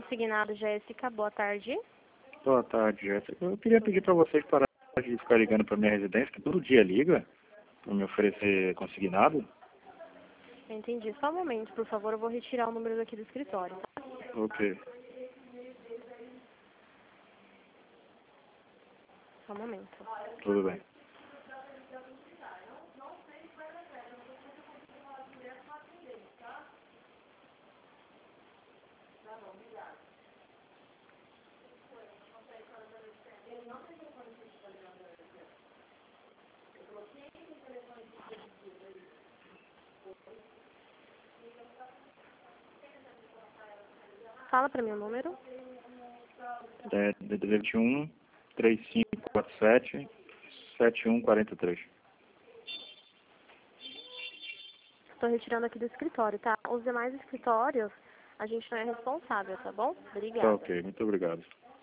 consignado, Jéssica. Boa tarde. Boa tarde, Jéssica. Eu queria pedir para vocês parar de ficar ligando para minha residência, que todo dia liga para me oferecer consignado. Entendi. Só um momento, por favor. Eu vou retirar o número daqui do escritório. Tá? Ok. Só um momento. Tudo bem. Fala para mim o número. É DDD 21 3547 7143. Estou retirando aqui do escritório, tá? Os demais escritórios, a gente não é responsável, tá bom? Tá Obrigada. ok, muito obrigado.